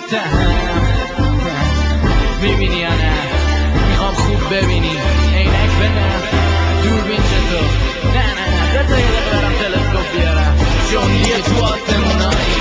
متهم. میبینی یا نه؟ میخوام خوب ببینی. عینک بدم دوربین چطور؟ نه بذار یه دقیقه برم تلسکوپ بیارم، چون دیگه تو آسمونایی.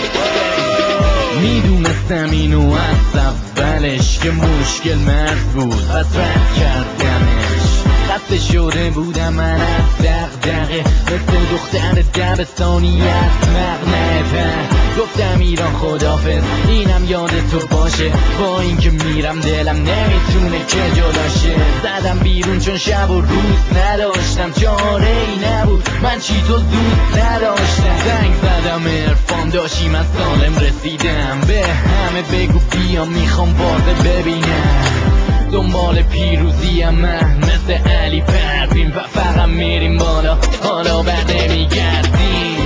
میدونستم اینو از اولش که مشکل مرز بود، پس رد کردمش. خسته شده بودم من از دغدغه، مثل دختر دبستانی از مغنطه. گفتم ایران خدافظ، اینم یاد تو باشه، با این که میرم دلم نمیتونه که جلاشه. زدم بیرون چون شب و روز نداشتم، چاره ای نبود، من چی تو دوست نداشتم. زنگ زدم عرفان داشتیم از سالم رسیدم، به همه بگو بیام میخوام بازه ببینم. دنبال پیروزیم من مثل علی پروین، و فقط میریم بالا، حالا بر نمیگردیم.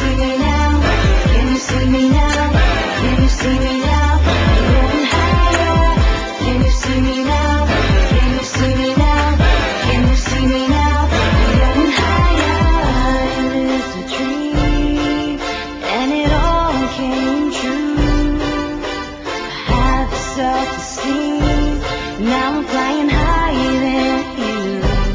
Now I'm flying higher than you.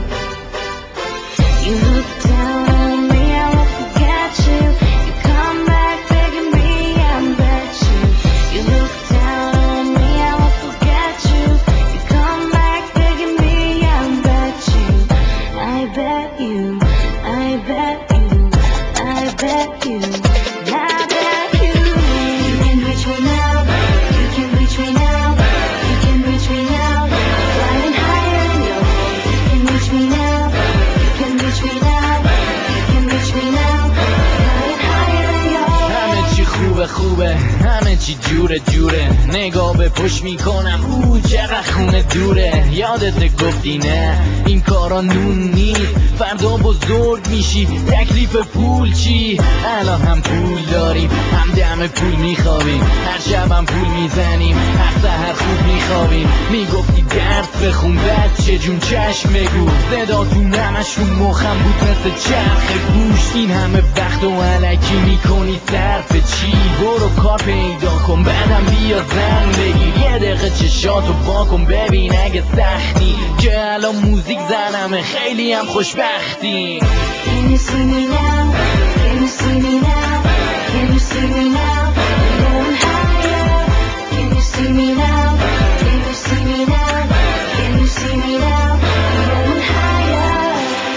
You look down on me, I won't forget you. You come back begging me, I bet you. You look down on me, I won't forget you. You come back begging me, I bet you. I bet you, I bet you, I bet you, I bet you. You can reach me now, you can reach me now, you can reach me now. خوبه همه چی جوره، نگاه به پشت میکنم چقدر خونه دوره. یادت گفتی نه این کارا نون نیست، فردا بزرگ میشی تکلیف پول چی؟ الان هم پول داریم هم دم پول میخوابیم، هر شب هم پول میزنیم، هر سحر خوب میخوابیم. میگفتی درس بخون بچه جون چشم بگو، صداتون همش رو مخم بود مثل چرخ گوش. این همه وقت و علکی میکنی صرف چی؟ برو کار پیدا کن بعدم بیا زن بگیر، یه دقیقه چشاتو با کن ببین اگه سختی که الان موزیک زنمه خیلی هم خوشبختی. Can you see me now? Can you see me now? Can you see me now? Going higher. Can you see me now? Can you see me now? Can you see me now? Going higher.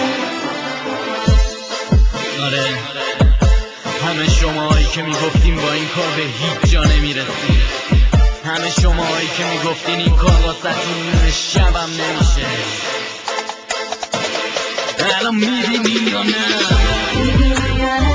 آره همه شماهایی که میگفتین با این کار به هیچ جا نمیرسین، همه شماهایی که میگفتین این کار واسهتون شبم نمیشه، الان میبینی یا نه؟